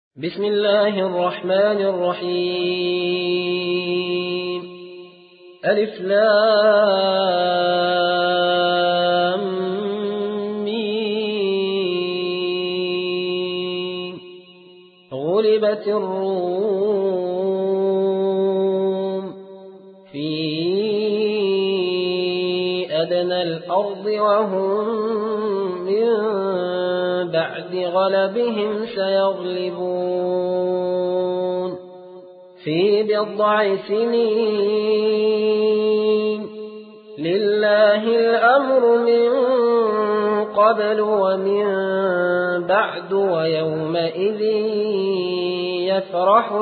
بسم الله الرحمن الرحيم ألف لام ميم غلبت الروم في أدنى الأرض وهم من بعد غلبهم سيغلبون في بضع سنين لله الأمر من قبل ومن بعد ويومئذ يفرح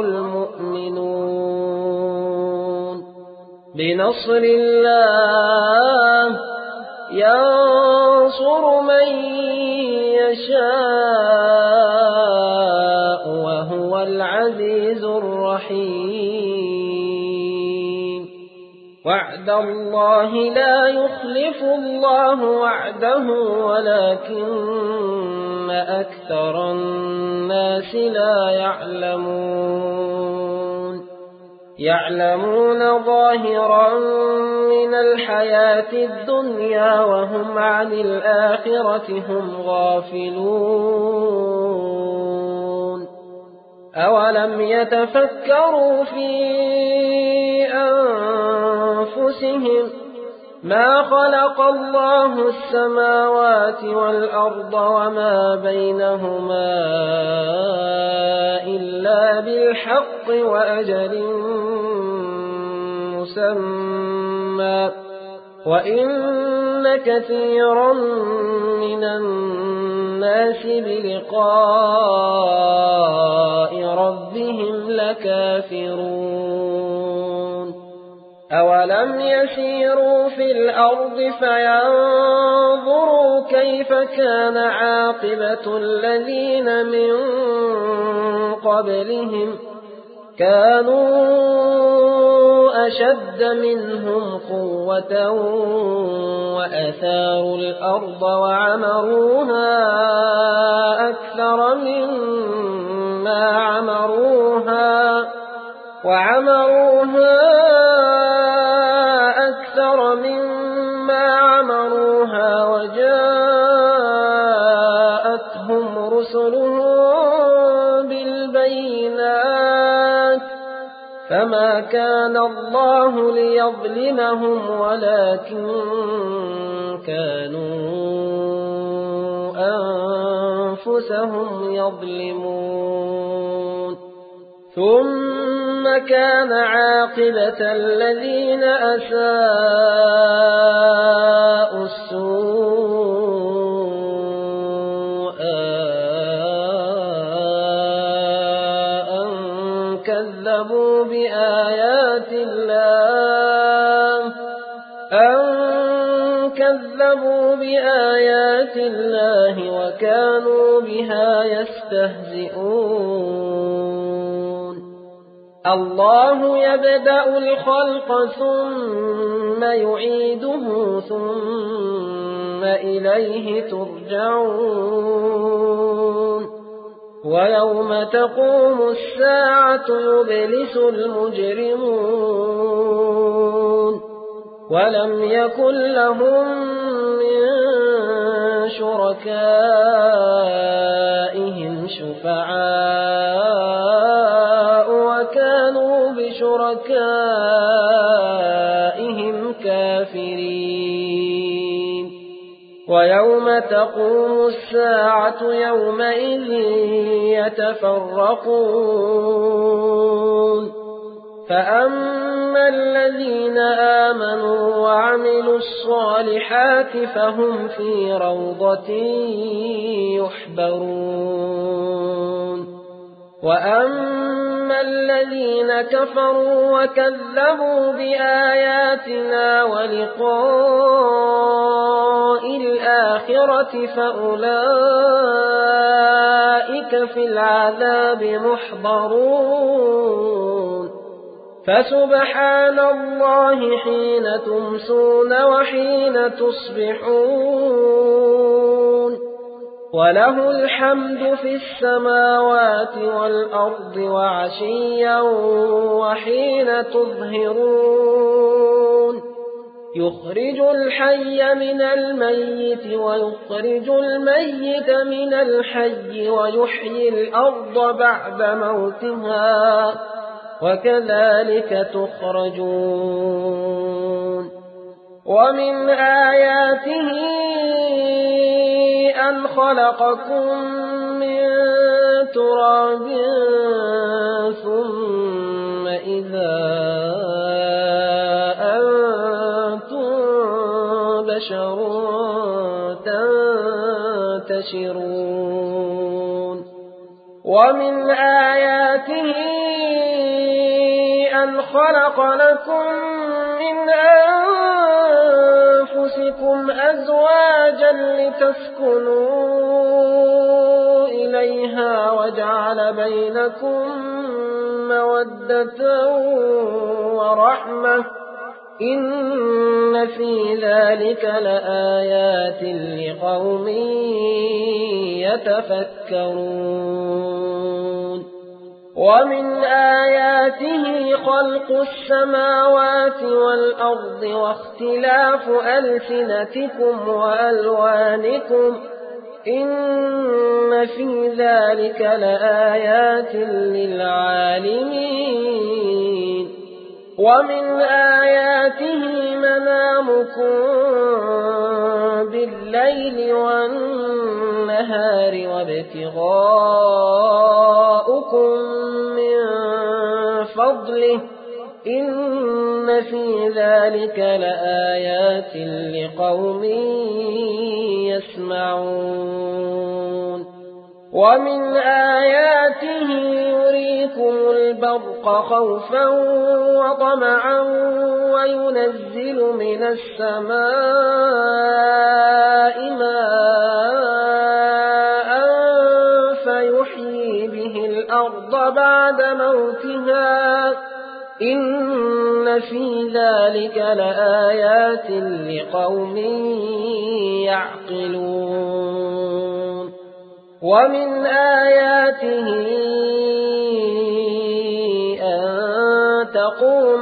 المؤمنون بنصر الله ينصر من يشاء وهو العزيز الرحيم وعد الله لا يخلف الله وعده ولكن أكثر الناس لا يعلمون ظاهرا من الحياة الدنيا وهم عن الآخرة هم غافلون أولم يتفكروا في أنفسهم ما خلق الله السماوات والأرض وما بينهما إلا بالحق وأجل مسمى وإن كثيرا من الناس بلقاء ربهم لكافرون أولم يسيروا في الأرض فينظروا كيف كان عاقبة الذين من قبلهم كانوا أشد منهم قوة وأثاروا الأرض وعمروها أكثر مما عمروها وجاءتهم رسلهم بالبينات فما كان الله ليظلمهم ولكن كانوا أنفسهم يظلمون ثم كان عاقبة الذين أساءوا السوء أن كذبوا بآيات الله وكانوا بها يستهزئون الله يبدأ الخلق ثم يعيده ثم إليه ترجعون ويوم تقوم الساعة يبلس المجرمون ولم يكن لهم من شركائهم شفعاء وكانوا بشركائهم كافرين ويوم تقوم الساعة يومئذ يتفرقون فأما الذين آمنوا وعملوا الصالحات فهم في روضة يحبرون وأما الذين كفروا وكذبوا بآياتنا ولقاء الآخرة فأولئك في العذاب محضرون فسبحان الله حين تمسون وحين تصبحون وله الحمد في السماوات والأرض وعشيا وحين تظهرون يخرج الحي من الميت ويخرج الميت من الحي ويحيي الأرض بعد موتها وكذلك تخرجون ومن آياته أن خلقكم من تراب ثم إذا أنتم بشر تنتشرون ومن آياته أن خلق لكم من أنفسكم أزواجا لتسكنوا إليها وجعل بينكم مودة ورحمة إن في ذلك لآيات لقوم يتفكرون ومن آياته خلق السماوات والأرض واختلاف ألسنتكم وألوانكم إن في ذلك لآيات للعالمين ومن آياته منامكم بالليل والنهار وابتغاؤكم من فضله إن في ذلك لآيات لقوم يسمعون ومن آياته يريكم البرق خوفا وطمعا وينزل من السماء ماء فيحيي به الأرض بعد موتها إن في ذلك لآيات لقوم يعقلون ومن آياته أن تقوم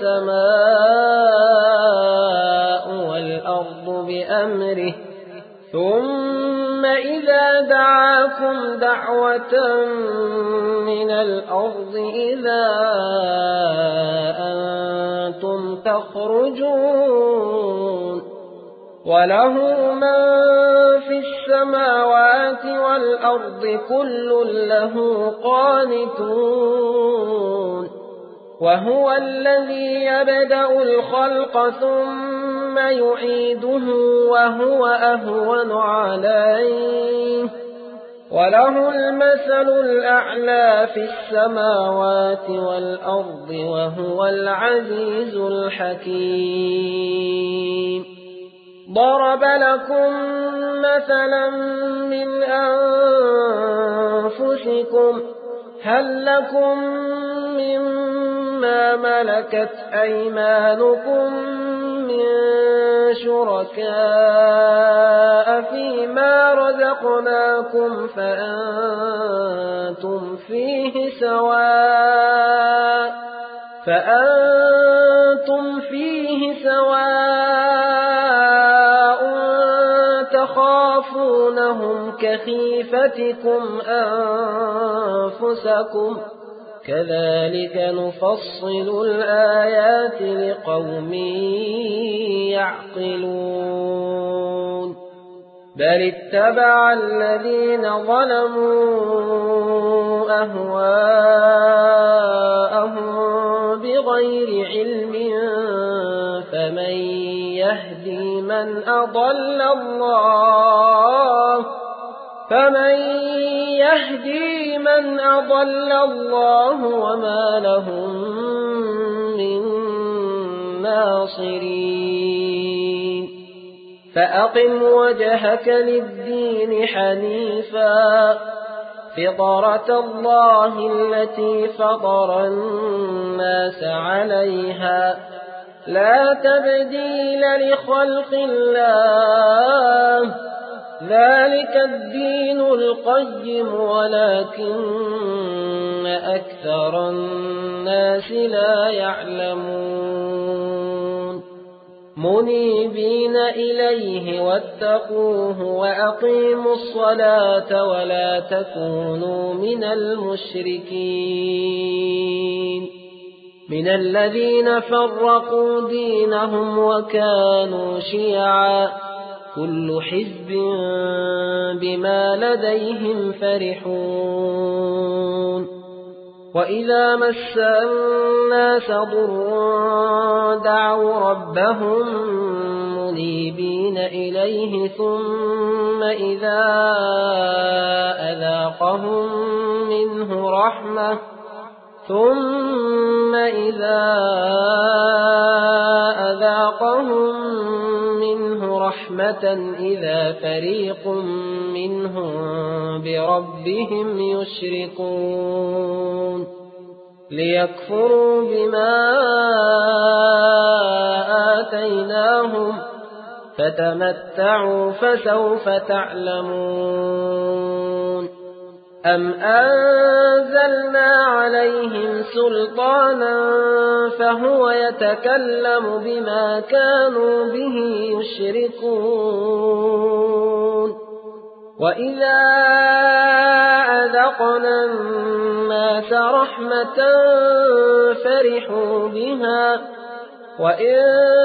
السماء والأرض بأمره ثم إذا دعاكم دعوة من الأرض إذا أنتم تخرجون وله من في السماوات والأرض كل له قانتون وهو الذي يبدأ الخلق ثم يعيده وهو أهون عليه وله المثل الأعلى في السماوات والأرض وهو العزيز الحكيم ضرب لكم مثلا من أنفسكم هل لكم مما ملكت أيمانكم من شركاء فيما رزقناكم فأنتم فيه سواء تخافونهم كخيفتكم أنفسكم كذلك نفصل الآيات لقوم يعقلون بل اتبع الذين ظلموا أهواءهم بغير علم فمن يهدي من أضل الله وما لهم من ناصرين فأقم وجهك للدين حنيفا فطرة الله التي فطر الناس عليها لا تبديل لخلق الله ذلك الدين القيم ولكن أكثر الناس لا يعلمون منيبين إليه واتقوه وأقيموا الصلاة ولا تكونوا من المشركين من الذين فرقوا دينهم وكانوا شيعا كل حزب بما لديهم فرحون وإذا مس الناس ضر دعوا ربهم منيبين إليه ثم إذا أذاقهم منه رحمة إذا فريق منهم بربهم يشركون ليكفروا بما آتيناهم فتمتعوا فسوف تعلمون أم أنزلنا عليهم سلطانا فهو يتكلم بما كانوا به يشركون وإذا أذقنا الناس رحمة فرحوا بها وإن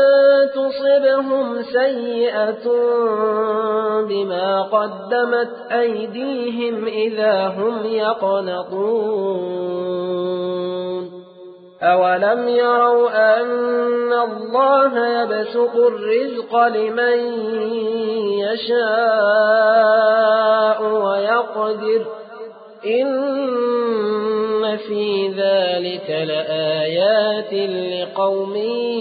تصبهم سيئة بما قدمت أيديهم إذا هم يقنطون أولم يروا أن الله يبسط الرزق لمن يشاء ويقدر إن في ذلك لآيات لقوم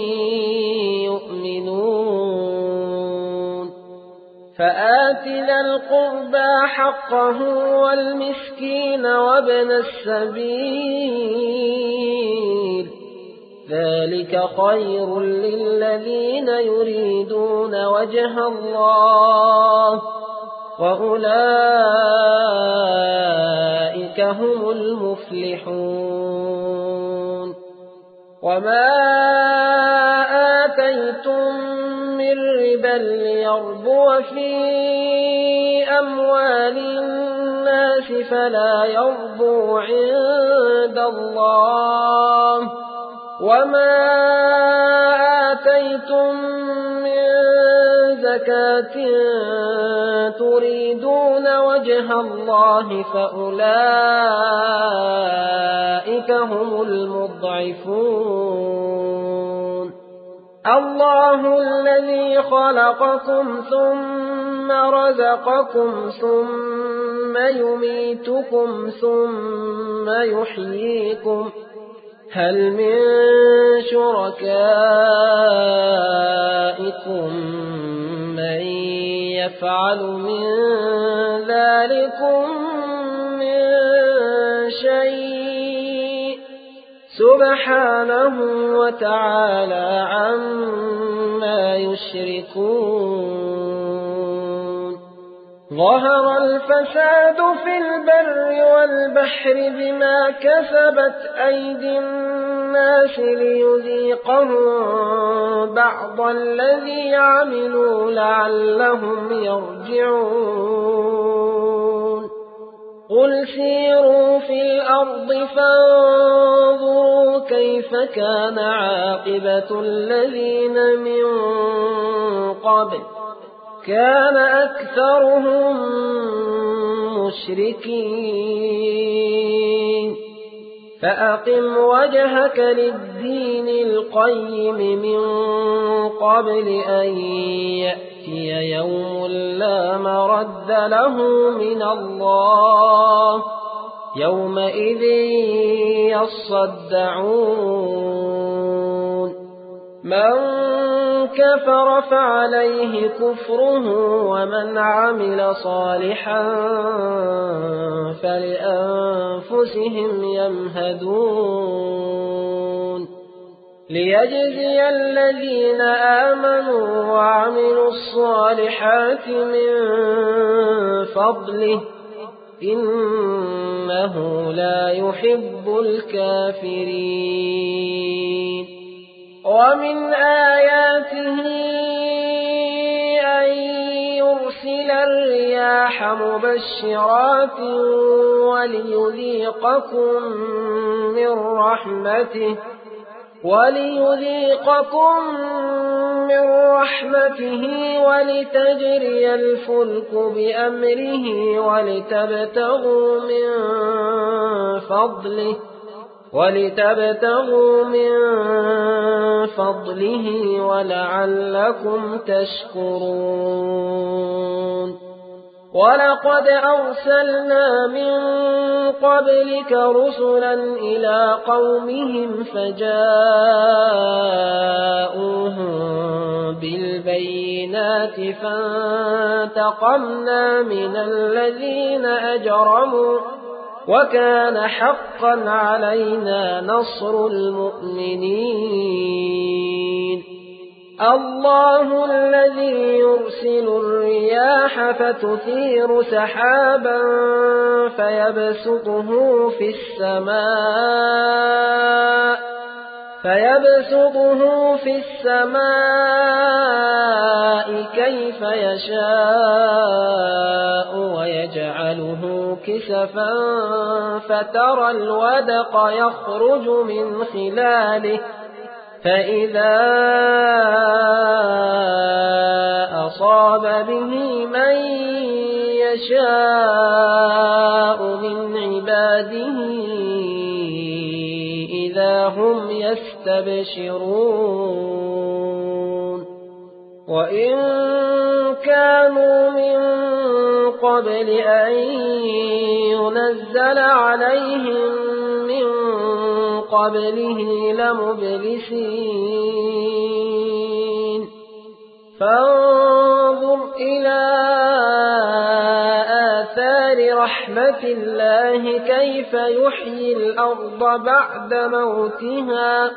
يؤمنون فآت ذا القربى حقه والمسكين وابن السبيل ذلك خير للذين يريدون وجه الله وأولئك هم المفلحون وما آتيتم من ربا ليربو في أموال الناس فلا يربو عند الله وما آتيتم من زكاة تريدون وجه الله فأولئك هم المضعفون الله الذي خلقكم ثم رزقكم ثم يميتكم ثم يحييكم هل من شركائكم من يفعل من ذلكم من شيء سبحانه وتعالى عما يشركون ظهر الفساد في البر والبحر بما كسبت أيدي الناس ليذيقهم بعض الذي عملوا لعلهم يرجعون قل سيروا في الأرض فانظروا كيف كان عاقبة الذين من قبل كان أكثرهم مشركين فأقم وجهك للدين القيم من قبل أن يأتي يوم لا مرد له من الله يومئذ يصدعون من كفر فعليه كفره ومن عمل صالحا فلأنفسهم يمهدون ليجزي الذين آمنوا وعملوا الصالحات من فضله إنه لا يحب الكافرين ومن آياته أن يرسل الرياح مبشرات وليذيقكم من رحمته ولتجري الفلك بأمره ولتبتغوا من فضله ولعلكم تشكرون ولقد أرسلنا من قبلك رسلا إلى قومهم فجاءوهم بالبينات فانتقمنا من الذين أجرموا وكان حقا علينا نصر المؤمنين الله الذي يرسل الرياح فتثير سحابا فيبسطه في السماء كيف يشاء ويجعله كسفا فترى الودق يخرج من خلاله فإذا أصاب به من يشاء من عباده إذا هم يستبشرون وإن كانوا من قبل أن ينزل عليهم من قبله لمبلسين فانظر إلى آثار رحمة الله كيف يحيي الأرض بعد موتها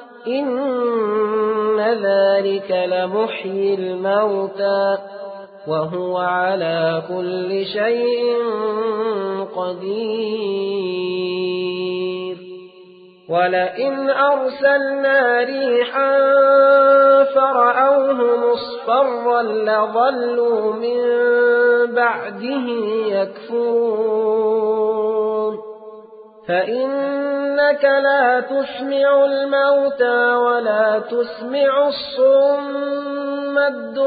إن ذلك لمحيي الموتى وهو على كل شيء قدير ولئن أرسلنا ريحا فرأوه مصفرا لظلوا من بعده يكفرون فإنك لا تسمع الموتى ولا تسمع الصم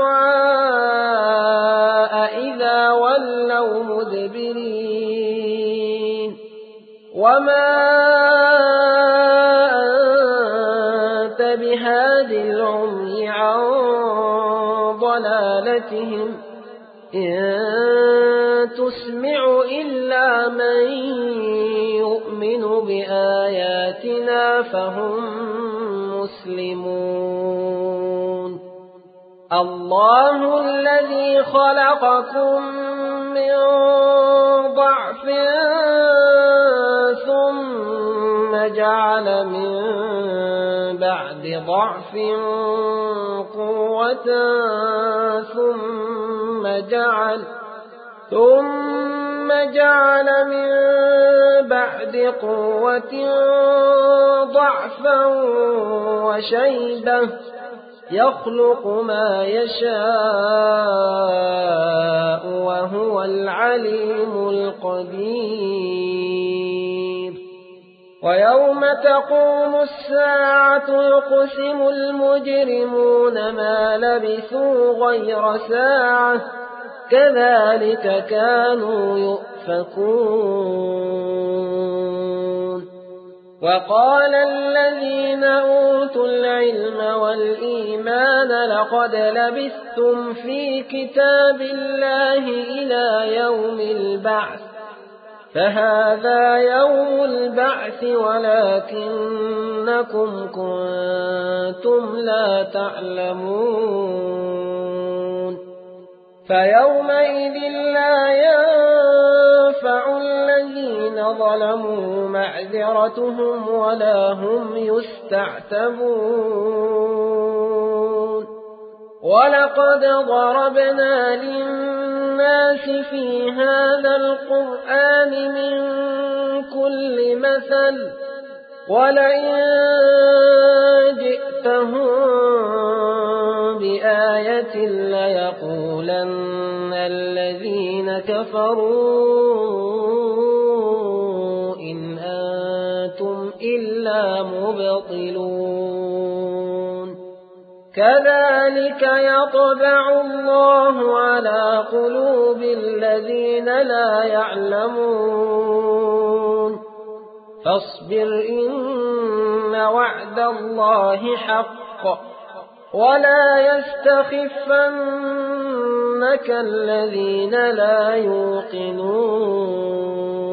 الدعاء إذا ولوا مدبرين وما أنت بهاد العمي عن ضلالتهم إن تسمع إلا من يؤمن بآياتنا فهم مسلمون الله الذي خلقكم من ضعف ثم جعل من بعد ضعف قوة ثم جعل من بعد قوة ضعفا وشيبة يخلق ما يشاء وهو العليم القدير ويوم تقوم الساعة يقسم المجرمون ما لبثوا غير ساعة كذلك كانوا يؤفكون وقال الذين أوتوا العلم والإيمان لقد لبثتم في كتاب الله إلى يوم البعث فهذا يوم البعث ولكنكم كنتم لا تعلمون فيومئذ لا ينفع الذين ظلموا معذرتهم ولا هم يستعتبون ولقد ضربنا للناس في هذا القرآن من كل مثل ولئن جئتهم بآية ليقولن الذين كفروا إن أنتم إلا مبطلون كذلك يطبع الله على قلوب الذين لا يعلمون فاصبر إن وعد الله حق ولا يستخفنك الذين لا يوقنون